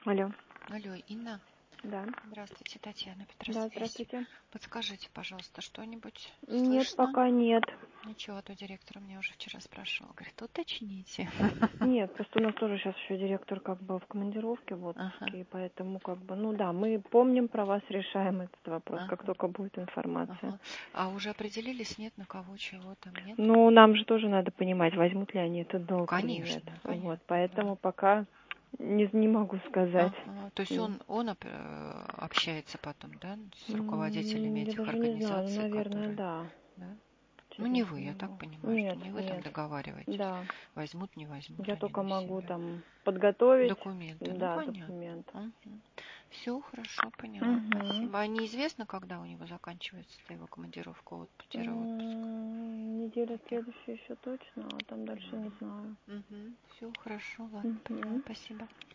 Алло. Алло, Инна. Да. Здравствуйте, Татьяна Да, Петросвязь. здравствуйте. Подскажите, пожалуйста, что-нибудь Нет, слышно? пока нет. Ничего, а то директор меня уже вчера спрашивал. Говорит, уточните. Нет, просто у нас тоже сейчас еще директор как бы в командировке в отпуске, и поэтому как бы, ну да, мы помним про вас, решаем этот вопрос, как только будет информация. А уже определились, нет, на кого, чего там, нет? Ну, нам же тоже надо понимать, возьмут ли они этот долг или Конечно, нет. понятно, Вот, поэтому да. пока не могу сказать. То есть он общается потом, да, с руководителями Я этих даже не знаю, организаций, наверное, которые... да. Да? Ну, не Интересно вы, я так могу. понимаю, что Нет, не вы там нет. договариваетесь. Да. Возьмут, не возьмут Я они только на могу себя. там подготовить. Документы, ну Да, понятно. документы. Все, хорошо, поняла. Спасибо. А неизвестно, когда у него заканчивается его командировка от отпуска? Неделя следующая еще точно, а там дальше не знаю. Все, хорошо, ладно, поняла. Спасибо.